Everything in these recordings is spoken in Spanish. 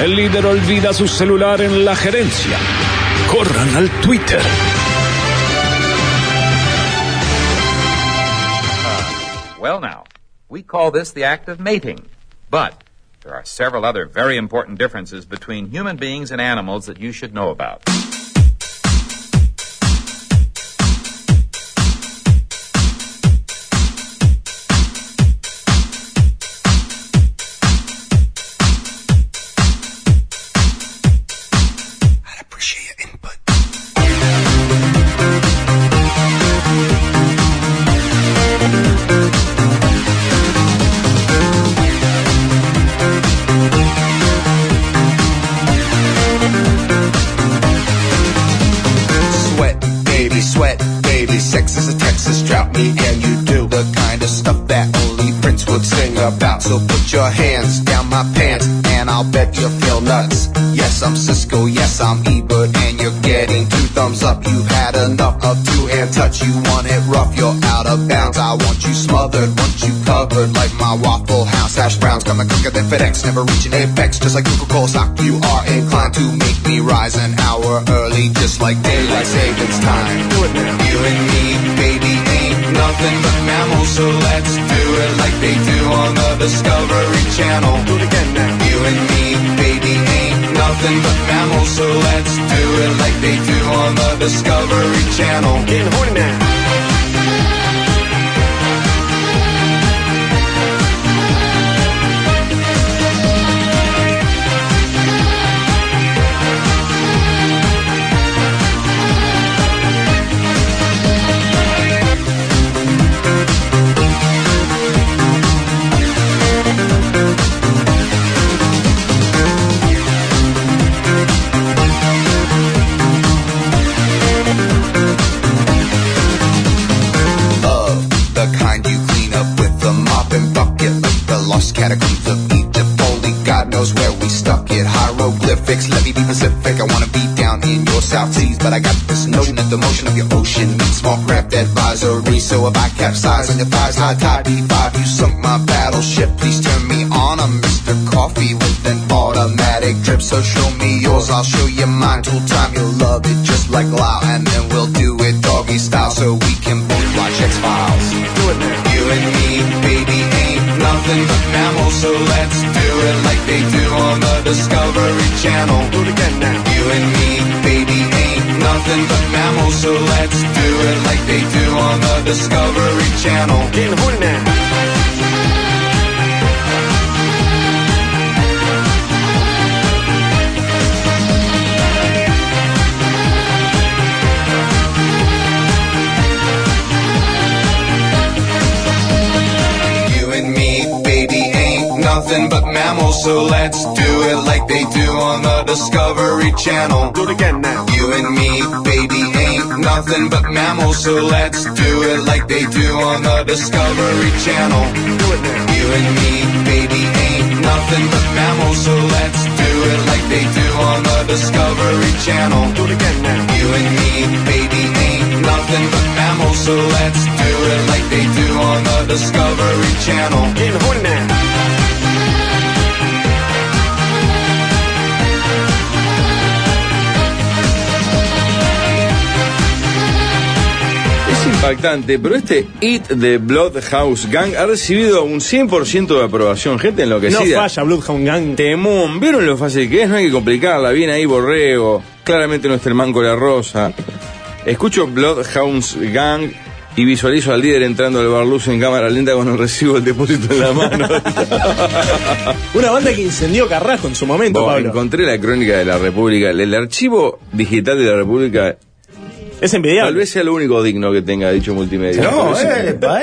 El líder olvida su celular en la gerencia. Corran al Twitter. Well now, we call this the act of mating. But there are several other very important differences between human beings and animals that you should know about. So put your hands down my pants and I'll bet you'll feel nuts. Yes, I'm Cisco, yes, I'm Ebert, and you're getting 2 thumbs up. You've had enough of 2-hand touch. You want it rough, you're out of bounds. I want you smothered, want you covered like my Waffle House hash browns. Coming quicker than FedEx, never reaching apex. Just like Coca-Cola stock, you are inclined to make me rise an hour early, just like daylight savings time. Do it now. You and me, baby, ain't nothing but mammals, so let's do it like they do on the Discovery Channel. Do it again now. You and me, baby, ain't nothing but mammals, so let's do it like they do on the Discovery Channel. Getting horny now. Catacombs of Egypt, only God knows where we stuck it. Hieroglyphics, let me be Pacific. I wanna be down in your South Seas, but I got this notion that the motion of your ocean means small craft advisory. So if I capsize on your thighs, high tide B5, you sunk my battleship. Please turn me on. I'm Mr. Coffee with an automatic drip. So show me yours, I'll show you mine. Tool time, you'll love it just like Lao, and then we'll do it doggy style so we can both watch X-Files. Do it now. You and me, baby, ain't nothing but mammals, so let's do it like they do on the Discovery Channel. Do it again now. You and me, baby, ain't nothing but mammals, so let's do it like they do on the Discovery Channel. Getting horny now. Nothing but mammals, so let's do it like they do on the Discovery Channel. Do it again now. You and me, baby, ain't nothing but mammals, so let's do it like they do on the Discovery Channel. Do it now. You and me, baby, ain't nothing but mammals, so let's do it like they do on the Discovery Channel. Do it again now. You and me, baby, ain't nothing but mammals, so let's do it like they do on the Discovery Channel. Getting horny now. Impactante, pero este It de Bloodhouse Gang ha recibido un 100% de aprobación. Gente enloquecida. No falla Bloodhouse Gang. Temón, ¿vieron lo fácil que es? No hay que complicarla. Viene ahí Borrego. Claramente no está el manco La Rosa. Escucho Bloodhouse Gang y visualizo al líder entrando al bar Luz en cámara lenta con el recibo del depósito en la mano. Una banda que incendió Carrasco en su momento, Pablo. Encontré la crónica de la República. El archivo digital de la República es envidiable. Tal vez sea lo único digno que tenga dicho multimedia. No, epa.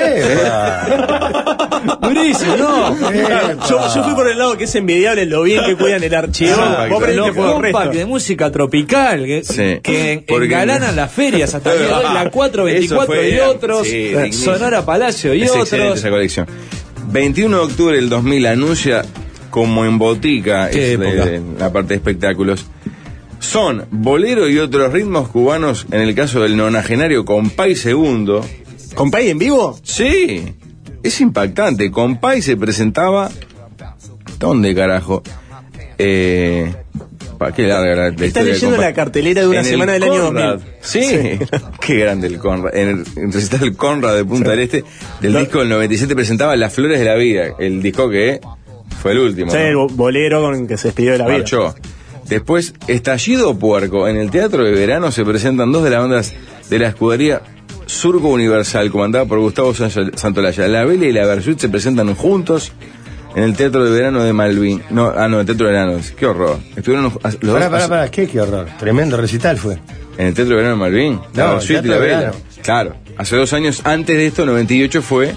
Durísimo, no. Yo fui por el lado que es envidiable lo bien que cuidan el archivo. Vos prendés un pack de música tropical que engalanan las ferias hasta el día de hoy, la 424 y otros, Sonora Palacio y otros. Esa colección. 21 de octubre del 2000 anuncia como en botica la parte de espectáculos. Son bolero y otros ritmos cubanos, en el caso del nonagenario Compay Segundo. ¿Compay en vivo? Sí, es impactante. Compay se presentaba... ¿Dónde carajo? Qué larga la Estás leyendo la cartelera de una semana del año 2000. Sí. Qué grande el Conrad. En el recital del Conrad de Punta del Este, del disco del 97 presentaba Las Flores de la Vida, el disco que fue el último. Sí, ¿no? El bolero con el que se despidió de la vida. Después, Estallido Puerco. En el Teatro de Verano se presentan 2 de las bandas de la escudería Surco Universal, comandada por Gustavo Santolaya. La Vela y la Versuit se presentan juntos en el Teatro de Verano de Malvin. El Teatro de Verano. Qué horror. Estuvieron Pará, qué horror. Tremendo recital fue. En el Teatro de Verano de Malvin. La Versuit y la Vela. Claro. Hace 2 años antes de esto, 98 fue.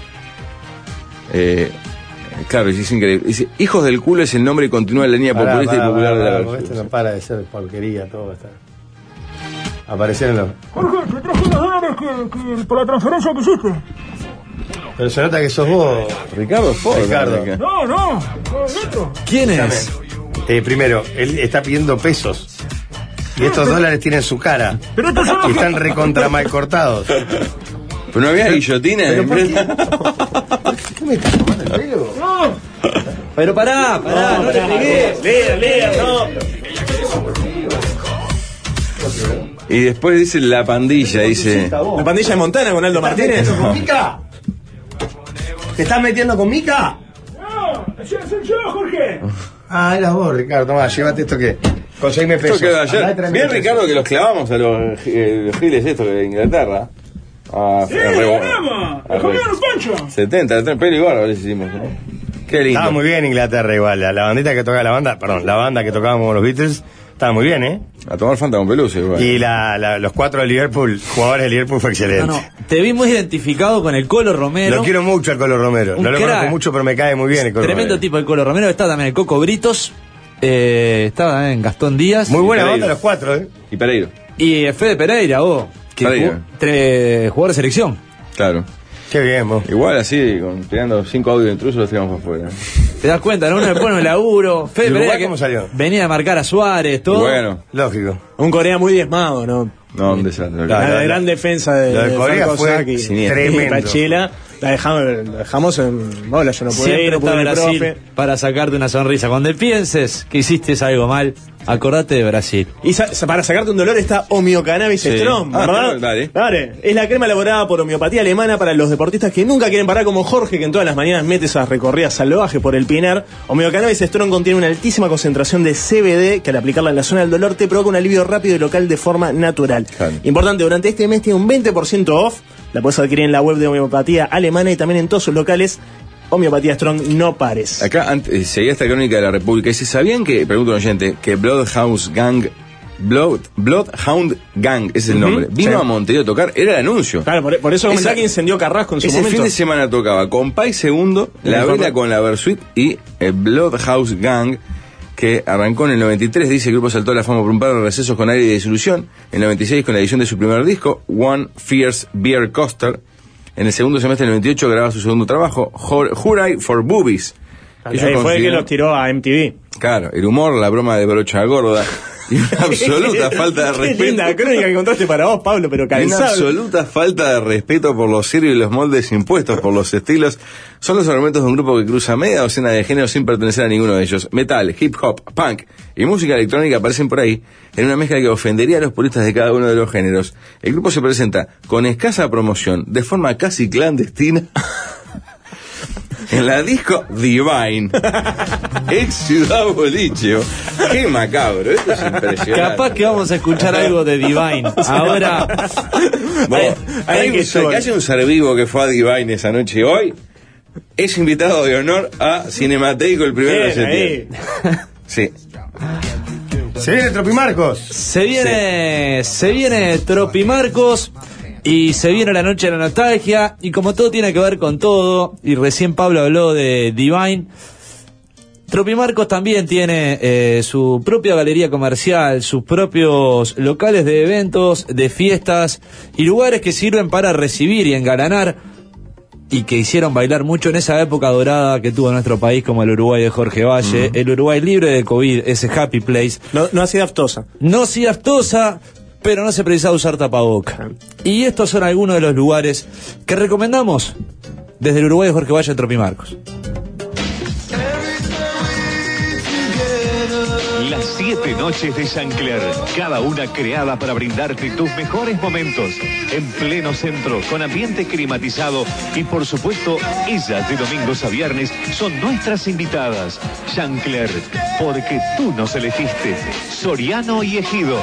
Claro, es increíble. Dice, Hijos del Culo es el nombre y continúa la línea populista y popular de la Versuit. Esto no para de ser porquería, todo está. Aparecer en los... Jorge, te traje unos dólares que por la transferencia que hiciste. Pero se nota que sos vos, Ricardo. No, ¿Quién es? Primero, él está pidiendo pesos. Y estos dólares tienen su cara. Pero estos son y están recontra mal cortados. Pero no había guillotina en empresa. ¿Qué me estás tomando el pelo? No. Pero pará, no te pegues. Lea, no. Y después dice La Pandilla, dice... La Pandilla de Montana con Aldo Martínez. ¿Con Mica? ¿Te estás metiendo con Mica? No, ese es yo, Jorge. Ah, eras vos, Ricardo. Tomá, llévate esto que... Conseguime pesos. Esto quedó ayer. Bien, Ricardo, que los clavamos a los giles estos de Inglaterra. ¡Ganamos! ¡Le comieron un pancho! 70, pelo y barba les hicimos. Qué lindo. Estaba muy bien Inglaterra igual. La bandita que tocaba la banda que tocábamos los Beatles, estaba muy bien, ¿eh? A tomar Fanta con pelusa igual. Y los 4 de Liverpool, jugadores de Liverpool, fue excelente. No, te vi muy identificado con el Colo Romero. Lo quiero mucho al Colo Romero. No lo conozco mucho, pero me cae muy bien el Colo Tremendo Romero. tipo el Colo Romero. Estaba también el Coco Britos. Estaba también Gastón Díaz. Muy buena banda los 4, ¿eh? Y Pereiro. Y Fede Pereira, vos. Que jugador de selección. Claro. Qué bien, vos. Igual así, tirando 5 audios intrusos los tiramos afuera. Te das cuenta, ¿no? Uno le pone un laburo. Fede Pereira ¿Cómo salió? Venía a marcar a Suárez, todo. Y bueno. Lógico. Un Corea muy diezmado, ¿no? No, un desastre. La gran defensa de Corea fue tremendo. Pachela, la dejamos en bola, yo no pude Siempre ir, no pude está ir, Brasil profe. para sacarte una sonrisa. Cuando pienses que hiciste algo mal, acordate de Brasil. Y para sacarte un dolor está Homeocannabis Strong, ¿verdad? Dale. Es la crema elaborada por homeopatía alemana para los deportistas que nunca quieren parar, como Jorge, que en todas las mañanas mete esas recorridas salvajes por el Pinar. Homeocannabis Strong contiene una altísima concentración de CBD que al aplicarla en la zona del dolor te provoca un alivio rápido y local de forma natural. Claro. Importante, durante este mes tiene un 20% off. La puedes adquirir en la web de Homeopatía Alemana y también en todos sus locales. Homeopatía Strong, no pares. Acá seguía esta crónica de la República. Y si sabían que, pregunto a un oyente, que Bloodhound Gang, ese es el nombre, vino a Montevideo a tocar, era el anuncio. Claro, por eso comentaba que incendió Carrasco en su ese momento. Fin de semana tocaba Compay Segundo, La Vela con la Versuit y Bloodhouse Gang, que arrancó en el 93, dice el grupo saltó a la fama por un par de recesos con aire de desilusión, en el 96 con la edición de su primer disco, One Fierce Beer Coaster. En el segundo semestre del 98 graba su segundo trabajo, Hooray for Boobies. Fue el que los tiró a MTV. Claro, el humor, la broma de brocha gorda y una absoluta falta de respeto. Qué linda crónica que encontraste para vos, Pablo, pero calzado. Una absoluta falta de respeto por los serios y los moldes impuestos por los estilos son los argumentos de un grupo que cruza media docena de géneros sin pertenecer a ninguno de ellos. Metal, hip hop, punk y música electrónica aparecen por ahí en una mezcla que ofendería a los puristas de cada uno de los géneros. El grupo se presenta con escasa promoción, de forma casi clandestina, en la disco Divine, ex Ciudad Boliche. Qué macabro, esto es impresionante. Capaz que vamos a escuchar algo de Divine. Ahora, que haya un ser vivo que fue a Divine esa noche y hoy es invitado de honor a Cinemateico el 1 de septiembre. Sí. Se viene Tropimarcos. Se viene Tropimarcos. Y se viene la noche de la nostalgia. Y como todo tiene que ver con todo, y recién Pablo habló de Divine, Tropimarcos también tiene su propia galería comercial, sus propios locales de eventos, de fiestas y lugares que sirven para recibir y engalanar, y que hicieron bailar mucho en esa época dorada que tuvo nuestro país, como el Uruguay de Jorge Valle, el Uruguay libre de COVID, ese happy place. No hacía aftosa. No hacía aftosa, pero no se precisaba usar tapaboca. Y estos son algunos de los lugares que recomendamos desde el Uruguay de Jorge Valle, Tropimarcos. 7 noches de Sancler, cada una creada para brindarte tus mejores momentos. En pleno centro, con ambiente climatizado y por supuesto, ellas de domingos a viernes son nuestras invitadas. Sancler, porque tú nos elegiste. Soriano y Ejido.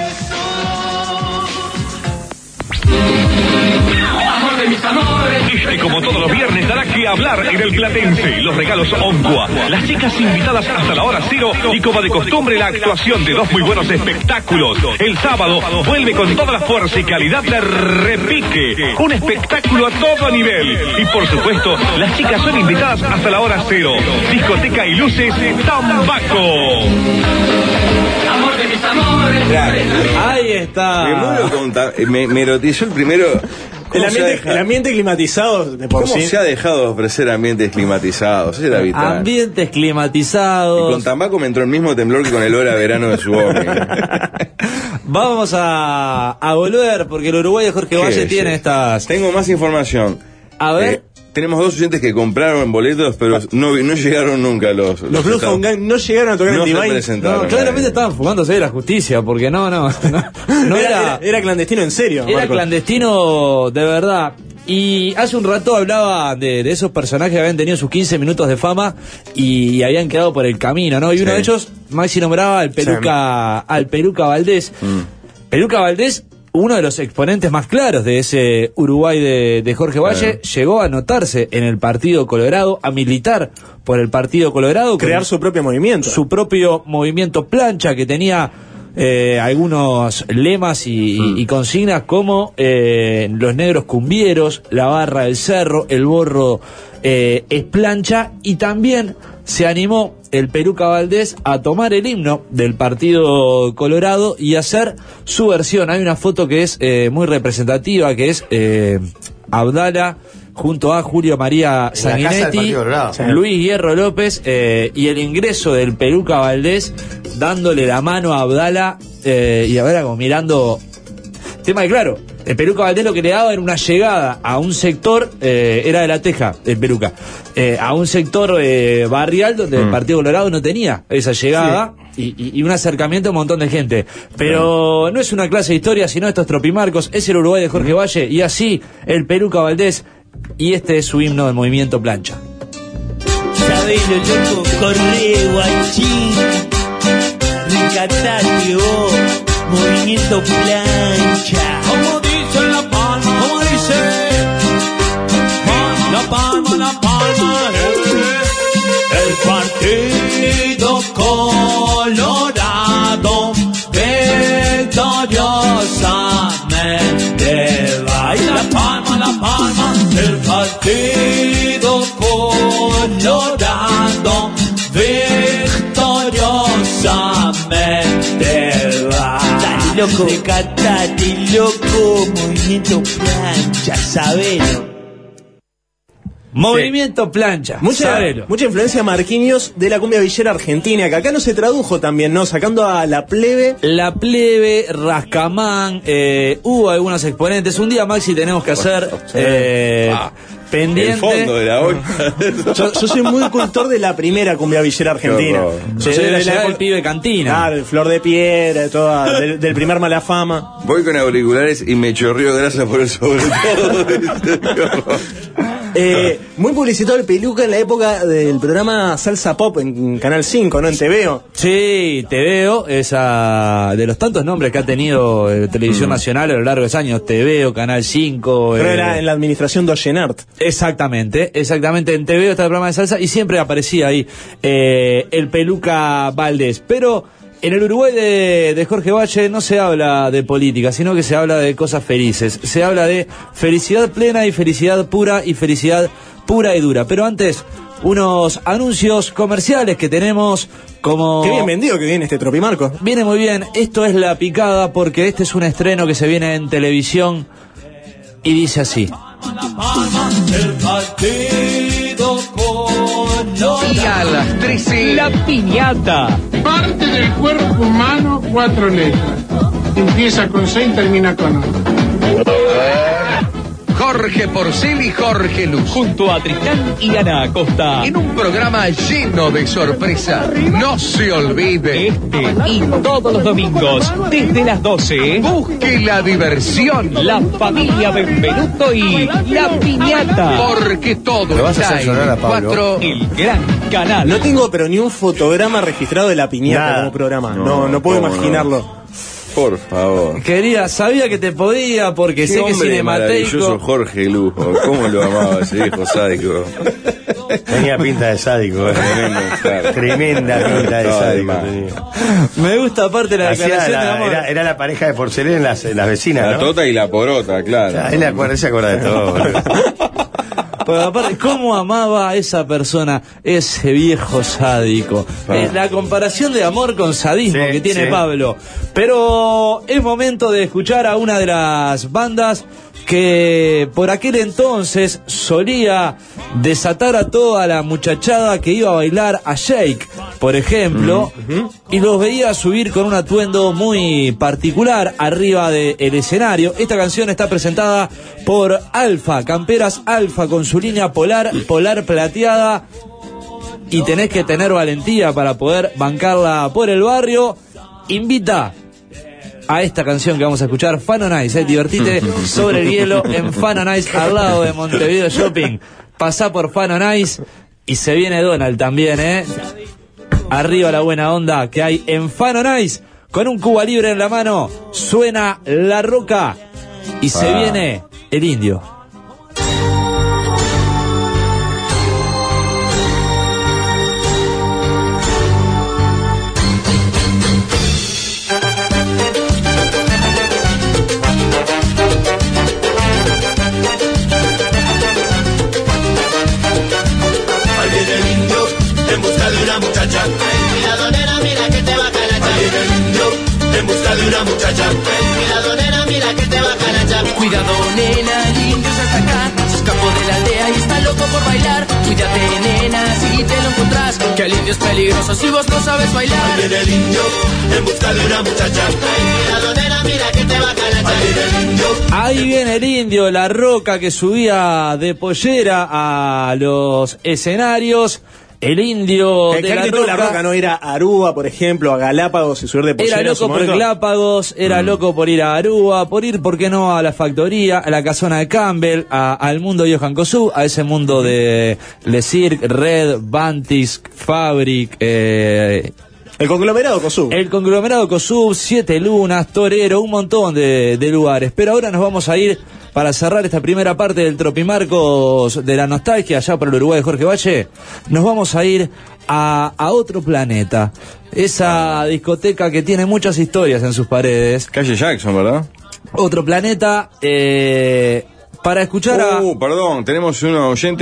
Este, como todos los viernes, dará que hablar en el Platense. Los regalos Onqua, las chicas invitadas hasta la hora cero y, como de costumbre, la actuación de dos muy buenos espectáculos. El sábado vuelve con toda la fuerza y calidad de Repique, un espectáculo a todo nivel. Y por supuesto, las chicas son invitadas hasta la hora cero. Discoteca y luces Tambaco. Amor de mis amores. Ahí está. Me muero me erotizó el primero. El ambiente climatizado de por ¿Cómo sí. se ha dejado de ofrecer ambientes climatizados? Era vital. Ambientes climatizados. Y con Tambaco me entró el mismo temblor que con el hora verano de su hombre. Vamos a volver, porque el Uruguay de Jorge Valle tiene estas... Tengo más información. A ver. Tenemos 2 oyentes que compraron boletos, pero no llegaron nunca los Blue Phone Gang no llegaron a tocar en Divine. No, claramente estaban fumándose de la justicia, porque no era clandestino en serio. Era Marcos. clandestino de verdad. Y hace un rato hablaba de esos personajes que habían tenido sus 15 minutos de fama y habían quedado por el camino, ¿no? Y uno de ellos, Maxi nombraba al Peluca Valdés. Peluca Valdés, uno de los exponentes más claros de ese Uruguay de Jorge Valle, llegó a anotarse en el Partido Colorado, a militar por el Partido Colorado. Crear su propio movimiento. Su propio movimiento plancha, que tenía algunos lemas y consignas como los negros cumbieros, la barra del cerro, el borro es plancha, y también se animó el Peluca Valdés a tomar el himno del Partido Colorado y hacer su versión. Hay una foto que es muy representativa, que es Abdala junto a Julio María Sanguinetti, Luis Hierro López, y el ingreso del Peluca Valdés dándole la mano a Abdala, y ahora como mirando... Tema de claro, el Peluca Valdés lo que le daba era una llegada a un sector, era de La Teja, el Peluca, a un sector barrial donde el Partido Colorado no tenía esa llegada, y un acercamiento a un montón de gente. Pero no es una clase de historia, sino estos tropimarcos, es el Uruguay de Jorge Valle, y así el Peluca Valdés, y este es su himno del movimiento plancha. Sabelo, loco, corre, guachín, rescatate vos, movimiento plancha. Como dice La Palma, como dice La Palma, el Partido Colorado victoriosamente va. Y La Palma, el Partido Colorado victoriosamente va. Dale, loco, recatate, loco, movimiento plancha, sabelo. Movimiento plancha, mucha influencia Marquinhos de la cumbia villera argentina, que acá no se tradujo también, ¿no? Sacando a La Plebe, Rascamán, hubo algunos exponentes. Un día, Maxi, tenemos que hacer pendiente. El fondo de la olla. yo soy muy cultor de la primera cumbia villera argentina. Yo soy de la llegada del pibe Cantina. Claro, el Flor de Piedra, toda, del primer Mala Fama. Voy con auriculares y me chorrió grasa por el sobre todo. Muy publicitado el Peluca en la época del programa Salsa Pop en Canal 5, ¿no? En TVO. Sí, TVO, esa de los tantos nombres que ha tenido Televisión Nacional a lo largo de los años. TVO, Canal 5. Pero era en la administración de Ollenart. Exactamente. En TVO está el programa de salsa y siempre aparecía ahí el Peluca Valdés. Pero en el Uruguay de Jorge Valle no se habla de política, sino que se habla de cosas felices. Se habla de felicidad plena y felicidad pura y dura. Pero antes, unos anuncios comerciales que tenemos como... Qué bien vendido que viene este Tropimarco. Viene muy bien. Esto es La Picada, porque este es un estreno que se viene en televisión y dice así. Y a las 13, La piñata. Parte del cuerpo humano, 4 letras. Empieza con C y termina con O. Jorge Porcel y Jorge Luz. Junto a Tristán y Ana Acosta. En un programa lleno de sorpresa. No se olvide. Y todos los domingos, desde las 12. Busque la diversión. La familia Benvenuto y La Piñata. Porque todo está en 4. El gran canal. No tengo pero ni un fotograma registrado de La Piñata como programa. No puedo imaginarlo. Por favor. Quería, sabía que te podía porque sé que Cinemateico. Maravilloso Jorge Lujo. ¿Cómo lo amaba ese viejo sádico? Tenía pinta de sádico. Tremenda pinta de sádico tenía. Me gusta aparte la declaración de amor. Era la pareja de Porcelén en las vecinas, La ¿no? Tota y la Porota, claro. Él se acuerda de todo. Pero aparte, ¿cómo amaba a esa persona, ese viejo sádico? La comparación de amor con sadismo que tiene Pablo. Pero es momento de escuchar a una de las bandas que por aquel entonces solía desatar a toda la muchachada que iba a bailar a Shake, por ejemplo, y los veía subir con un atuendo muy particular arriba del escenario. Esta canción está presentada por Alfa, Camperas Alfa, con su línea polar plateada, y tenés que tener valentía para poder bancarla por el barrio. Invita a esta canción que vamos a escuchar, Fun on Ice, divertite sobre el hielo en Fun on Ice, al lado de Montevideo Shopping. Pasá por Fun on Ice y se viene Donald también, Arriba la buena onda que hay en Fun on Ice. Con un Cuba Libre en la mano, suena La Roca y se viene el Indio. Una muchacha, cuidado nena, mira que te bajan a echar. Cuidado nena, el indio se está acá. Se escapó de la aldea y está loco por bailar. Cuídate nena, si te lo encontrás, que el indio es peligroso si vos no sabes bailar. Ahí viene el indio, en busca de una muchacha. Cuidado nena, mira que te bajan a echar. Ahí viene el indio. Ahí viene el Indio, La Roca, que subía de pollera a los escenarios. El Indio de La Roca no era a Aruba, por ejemplo, a Galápagos y subir de pollera. Era loco por Galápagos, era loco por ir a Aruba, por ir, ¿por qué no?, a la factoría, a la casona de Campbell, al mundo de Johan Kosuth, a ese mundo de Le Cirque, Red, Bantisk, Fabric, el conglomerado Kosuth. El conglomerado Kosuth, Siete Lunas, Torero, un montón de lugares. Pero ahora nos vamos a ir, para cerrar esta primera parte del Tropimarcos de la nostalgia, allá por el Uruguay de Jorge Valle, nos vamos a ir a otro planeta. Esa discoteca que tiene muchas historias en sus paredes. Calle Jackson, ¿verdad? Otro planeta, para escuchar a... perdón, tenemos un oyente,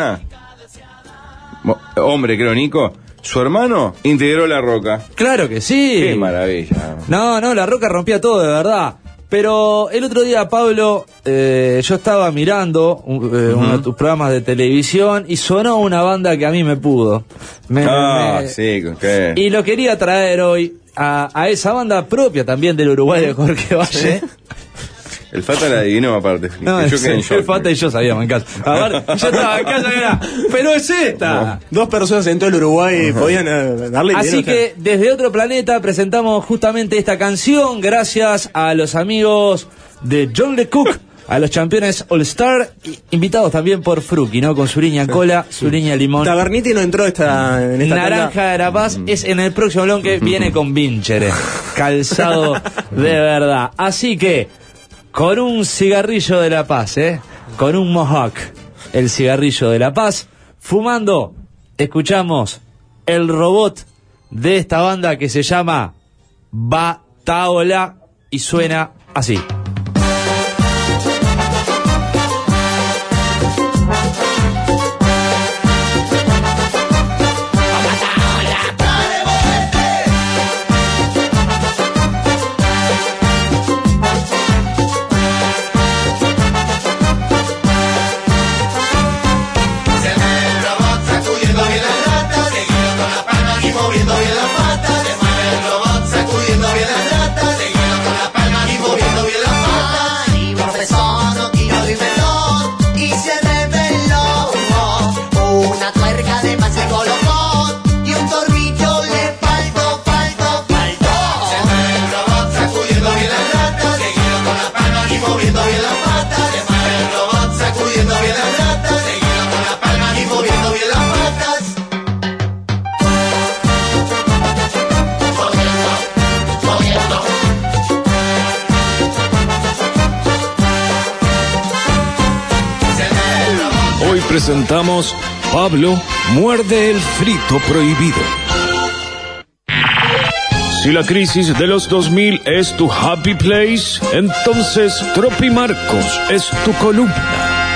hombre, creo, Nico. Su hermano integró La Roca. Claro que sí. Qué maravilla. No, La Roca rompía todo, de verdad. Pero el otro día, Pablo, yo estaba mirando uno de tus programas de televisión y sonó una banda que a mí me pudo. Sí, ¿qué? Y lo quería traer hoy a esa banda propia también del Uruguay de Jorge Valle. El Fata la adivinó aparte. No, el Fata y yo sabíamos en casa. A ver, yo estaba en casa, era, pero es esta. No. 2 personas en todo el Uruguay podían darle. Así que desde otro planeta presentamos justamente esta canción gracias a los amigos de John LeCook, a los campeones All Star, invitados también por Fruki, ¿no? Con su línea cola, su línea limón. Taverniti no entró en esta Naranja de la Paz es en el próximo bloque, viene con Vinchere, calzado de verdad. Así que con un cigarrillo de la paz, con un Mohawk, el cigarrillo de la paz, fumando, escuchamos el robot de esta banda que se llama Bataola y suena así. Moviendo bien las patas, seguido con las palmas y moviendo bien las presentamos Pablo muerde el frito prohibido. Si la crisis de los 2000 es tu happy place, entonces Tropimarcos es tu columna.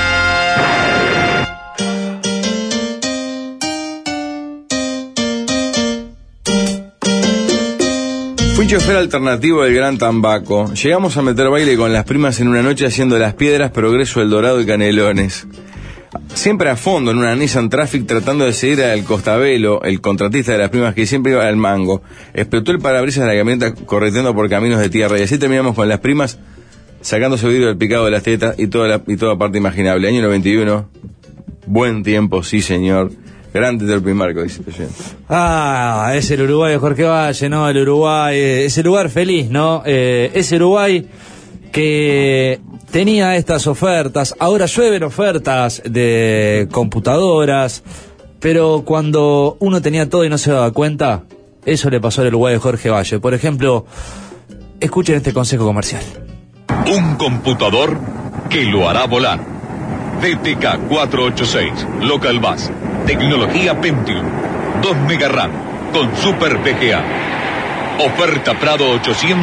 Fui chofer alternativo del Gran Tambaco. Llegamos a meter baile con las primas en una noche haciendo Las Piedras, Progreso, El Dorado y Canelones. Siempre a fondo en una Nissan Traffic tratando de seguir al Costabelo, el contratista de las primas que siempre iba al mango. Explotó el parabrisas de la camioneta correteando por caminos de tierra y así terminamos con las primas sacándose vidrio del picado de las tetas y toda parte imaginable. Año 91, buen tiempo, sí señor. Grande Tropimarco, dice el oyente. Ah, es el Uruguay de Jorge Valle, ¿no? El Uruguay, ese lugar feliz, ¿no? Ese Uruguay que tenía estas ofertas, ahora llueven ofertas de computadoras, pero cuando uno tenía todo y no se daba cuenta, eso le pasó al Uruguay de Jorge Valle. Por ejemplo, escuchen este consejo comercial. Un computador que lo hará volar. DTK 486, Local Bus, tecnología Pentium, 2 MB RAM, con Super VGA. Oferta Prado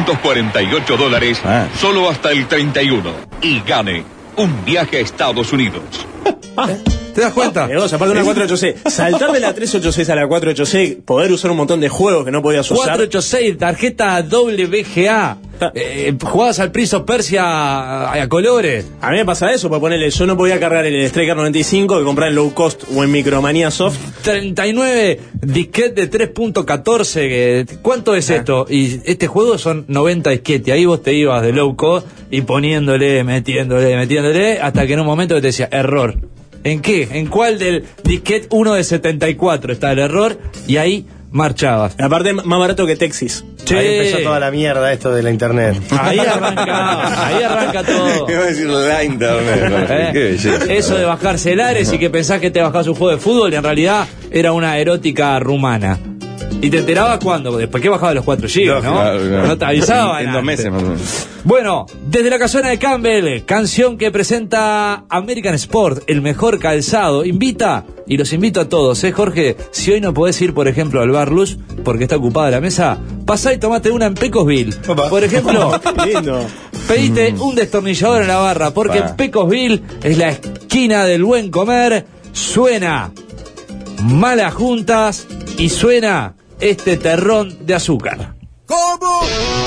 $848, solo hasta el 31. Y gane un viaje a Estados Unidos. ¿Te das cuenta? Aparte de una 486, saltar de la 386 a la 486, poder usar un montón de juegos que no podías usar. 486, tarjeta doble VGA. Jugabas al Prince of Persia a colores. A mí me pasa eso, para ponerle, yo no podía cargar el Striker 95 que comprar en Low Cost o en Micromanía Soft. 39 disquetes de 3.14. ¿Cuánto es esto? Y este juego son 90 disquetes. Ahí vos te ibas de Low Cost y poniéndole, metiéndole, hasta que en un momento te decía, error. ¿En qué? ¿En cuál del disquete 1 de 74 está el error? Y ahí marchabas. Aparte, más barato que Texas. Sí. Ahí empezó toda la mierda esto de la internet. Ahí arranca todo. Iba a decir la internet. Qué belleza. Eso de bajarse el Ares y que pensás que te bajás un juego de fútbol y en realidad era una erótica rumana. Y te enterabas cuando, después que bajaba los 4 GB, ¿no? Claro. No te avisaban. En 2 meses más o menos. Bueno, desde la casona de Campbell, canción que presenta American Sport, el mejor calzado. Invita, y los invito a todos, Jorge, si hoy no podés ir, por ejemplo, al Bar Luz, porque está ocupada la mesa, pasá y tomate una en Pecosville. Por ejemplo, lindo. Pedite un destornillador en la barra, porque Pecosville es la esquina del buen comer. Suena Malas Juntas y suena este terrón de azúcar. ¿Cómo?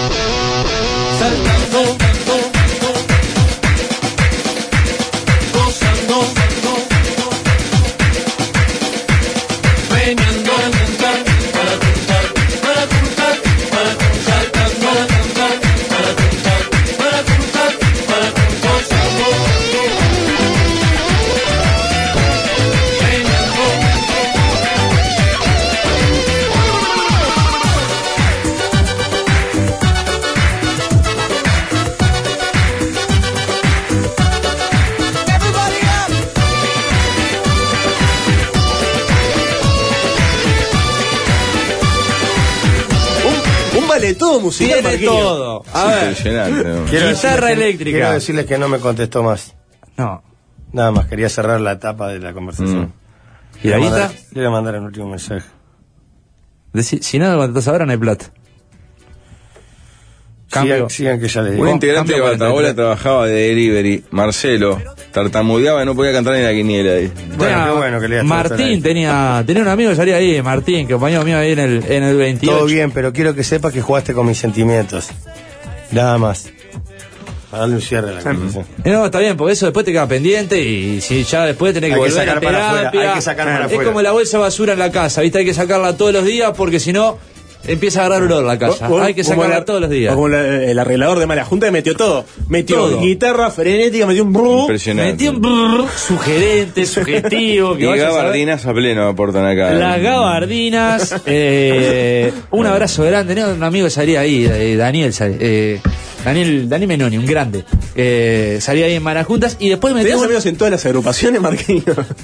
Saltando, gozando, meneando, para contar, saltando, para contar, gozando, de todo musical. Tiene todo. A ver, guitarra eléctrica. Quiero decirles que no me contestó más. No. Nada más, quería cerrar la etapa de la conversación. ¿Y la guita? Le voy a mandar el último mensaje. Si no me contestás ahora, no hay plata. Sigan que ya les digo. Un integrante de Batabola trabajaba de delivery, Marcelo, tartamudeaba y no podía cantar ni la quiniela ahí. Bueno, qué bueno que le Martín tenía un amigo que salía ahí, Martín, que compañero mío ahí en el 28. Todo bien, pero quiero que sepas que jugaste con mis sentimientos. Nada más. Para darle un cierre a la conversación. No, está bien, porque eso después te queda pendiente y si ya después tenés que volver a terapia. Hay que sacar para afuera. Es como la bolsa de basura en la casa, ¿viste? Hay que sacarla todos los días porque si no empieza a agarrar olor la casa. Hay que sacarla todos los días. Como el arreglador de Mala Junta metió todo. Metió guitarra frenética, metió un brrr. Impresionante. Metió un brrr sugerente, sugestivo. Y gabardinas a pleno aportan acá. Las gabardinas. Un abrazo grande. ¿No? Un amigo que salía ahí, Daniel Menoni, un grande. Salía ahí en Marajuntas y después me ¿Tenías amigos en todas las agrupaciones, Marquinhos?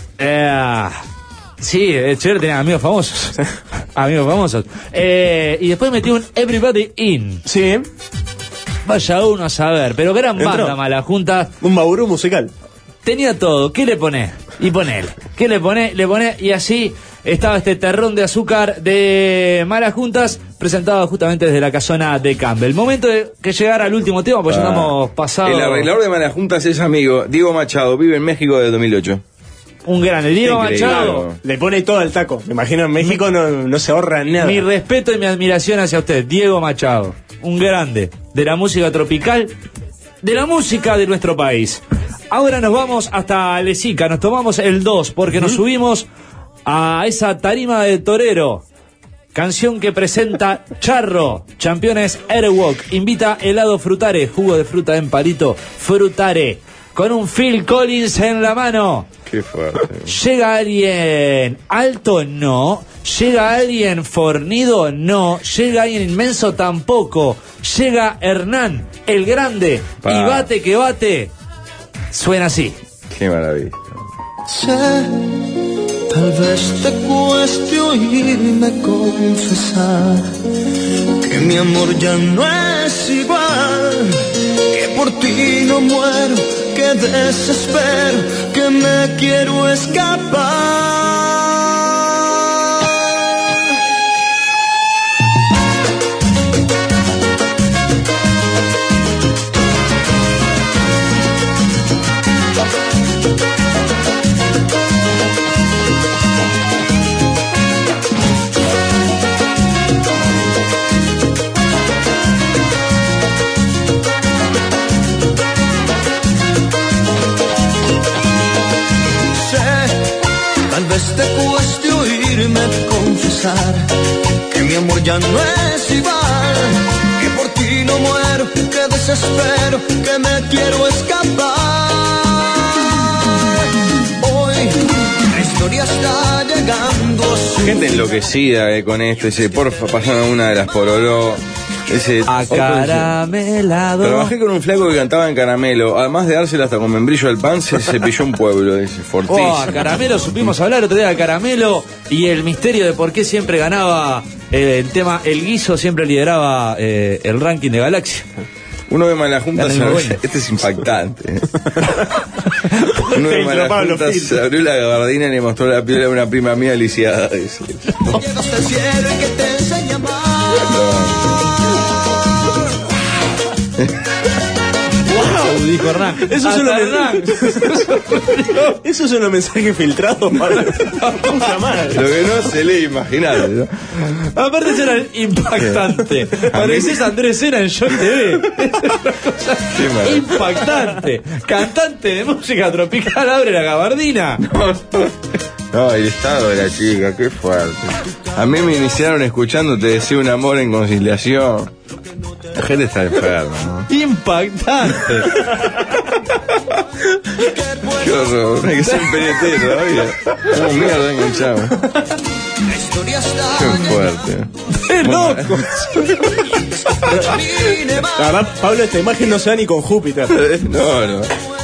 Sí, yo tenía amigos famosos. Amigos famosos. Y después metí un Everybody In. Sí. Vaya uno a saber, pero gran banda Malajuntas. Un baburú musical. Tenía todo. ¿Qué le ponés? Y ponele. ¿Qué le pone? Le pone, y así estaba este terrón de azúcar de Malas Juntas, presentado justamente desde la casona de Campbell. Momento de que llegara al último tema, pues ya estamos pasados. El arreglador de Malas Juntas es amigo Diego Machado, vive en México desde 2008. Un grande, Diego Machado. Le pone todo al taco. Me imagino en México no se ahorra nada. Mi respeto y mi admiración hacia usted, Diego Machado. Un grande de la música tropical, de la música de nuestro país. Ahora nos vamos hasta Lezica, nos tomamos el 2 porque nos subimos a esa tarima de torero. Canción que presenta Charro, Campeones Airwalk, invita helado Frutare, jugo de fruta en palito Frutare, con un Phil Collins en la mano. Qué fuerte. ¿Llega alguien alto? No. ¿Llega alguien fornido? No. ¿Llega alguien inmenso? Tampoco. Llega Hernán, el grande, y bate que bate. Suena así. Qué maravilla. Sé, tal vez te cueste oírme confesar que mi amor ya no es igual, que por ti no muero, que desespero, que me quiero escapar. Te cueste oírme confesar que mi amor ya no es igual, que por ti no muero, que desespero, que me quiero escapar. Hoy la historia está llegando. Gente enloquecida con esto, dice, porfa, pasan una de las pororó. Ese acaramelado. Trabajé con un flaco que cantaba en caramelo. Además de dársela hasta con membrillo al pan, se cepilló un pueblo. Dice, fortísimo. A caramelo supimos hablar otro día de caramelo y el misterio de por qué siempre ganaba el tema. El guiso siempre lideraba el ranking de Galaxia. Uno de Malas Juntas, este es impactante. Uno de Malas Juntas se abrió la gabardina y le mostró la piel a una prima mía lisiada. Dice. Wow, dijo Hernán. Esos son los mensajes filtrados para lo que no se lee, imaginate, ¿no? Aparte eso era impactante. Pareces Andrés Cena en Show TV. Impactante. Cantante de música tropical abre la gabardina. No, el estado de la chica, qué fuerte. A mí me iniciaron escuchando Te deseo un amor en conciliación. La gente está enferma, ¿no? Impactante. Qué horror, hay que ser un penetero todavía. Como mierda enganchado. Qué fuerte. ¡Qué loco! La verdad, Pablo, esta imagen no se da ni con Júpiter. No.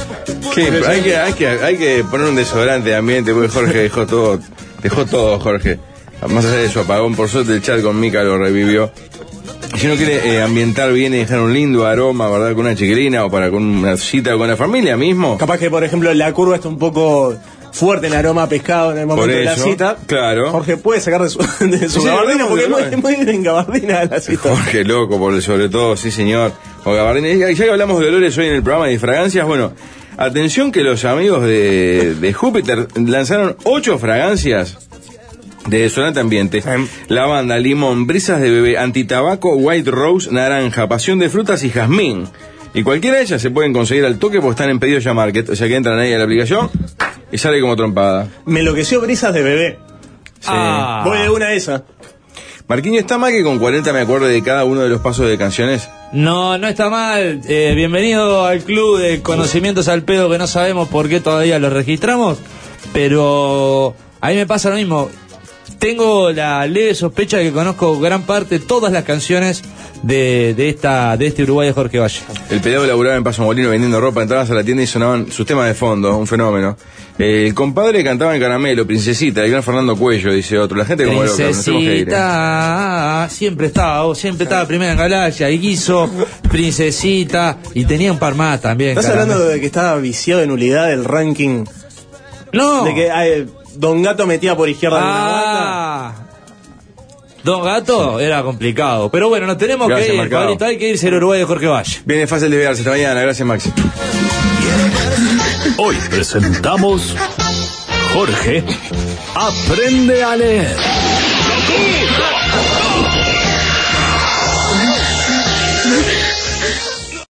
Hay que poner un desodorante de ambiente, porque Jorge dejó todo, Jorge. Más allá de su apagón, por suerte el chat con Mica lo revivió. Y si uno quiere ambientar bien y dejar un lindo aroma, ¿verdad? Con una chiquilina o con una cita con la familia mismo. Capaz que, por ejemplo, la curva está un poco fuerte en aroma a pescado en el momento de la cita. Claro. Jorge puede sacar de su gabardina, porque es muy en gabardina la cita. Jorge loco, sobre todo, sí señor. O gabardina. Y ya que hablamos de olores hoy en el programa de fragancias, bueno, atención que los amigos de Júpiter lanzaron 8 fragancias de desodorante ambiente: lavanda, limón, brisas de bebé, antitabaco, white rose, naranja, pasión de frutas y jazmín. Y cualquiera de ellas se pueden conseguir al toque porque están en Pedido Ya Market. O sea que entran ahí a la aplicación y sale como trompada. Me enloqueció brisas de bebé. Sí. Voy de una de esas. Marquinhos, ¿está mal que con 40 me acuerdo de cada uno de los pasos de canciones? No está mal. Bienvenido al club de conocimientos al pedo que no sabemos por qué todavía los registramos. Pero a mí me pasa lo mismo. Tengo la leve sospecha de que conozco gran parte, todas las canciones de este Uruguay de Jorge Valle. El pedado laburaba en Paso Molino vendiendo ropa, entrabas a la tienda y sonaban sus temas de fondo, un fenómeno. El compadre cantaba en caramelo, Princesita, el gran Fernando Cuello, dice otro. La gente como loca, Princesita, siempre estaba primera en Galaxia, y Guiso, Princesita, y tenía un par más también. ¿Estás hablando de que estaba viciado en nulidad el ranking No. De que Don Gato metía por izquierda en una banda. Don Gato era complicado. Pero bueno, nos tenemos que ir, Pablito. Hay que irse al Uruguay de Jorge Valle. Viene fácil de verse. Hasta mañana. Gracias, Maxi. Hoy presentamos Jorge Aprende a Leer.